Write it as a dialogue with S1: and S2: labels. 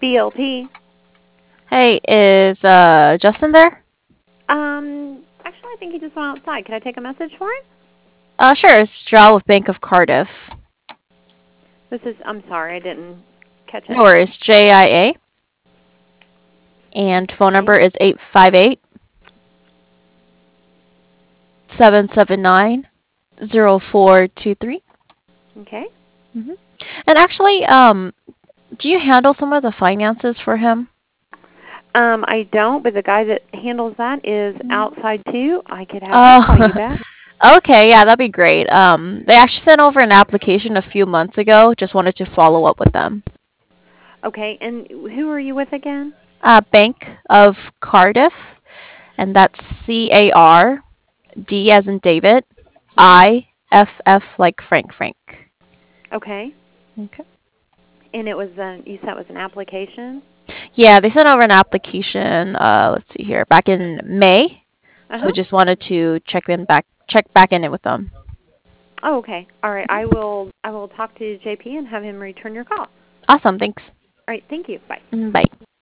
S1: DLP.
S2: Hey, is Justin there?
S1: Actually, I think he just went outside. Can I take a message for him?
S2: Sure. It's Joel with Bank of Cardiff.
S1: I'm sorry, I didn't catch
S2: No
S1: it.
S2: worries. JIA. And phone
S1: Okay.
S2: number is 858-779-0423.
S1: Okay.
S2: And actually, do you handle some of the finances for him?
S1: I don't, but the guy that handles that is outside too. I could have him call you
S2: Oh,
S1: back.
S2: okay. Yeah, that'd be great. They actually sent over an application a few months ago. Just wanted to follow up with them.
S1: Okay, and who are you with again?
S2: Bank of Cardiff, and that's CARD as in David, IFF like Frank.
S1: Okay.
S2: Okay.
S1: And you said it was an application?
S2: Yeah, they sent over an application. Let's see here, back in May. So
S1: Uh-huh.
S2: just wanted to check back in it with them.
S1: Oh, okay. All right. I will talk to JP and have him return your call.
S2: Awesome, thanks.
S1: All right. Thank you. Bye.
S2: Bye.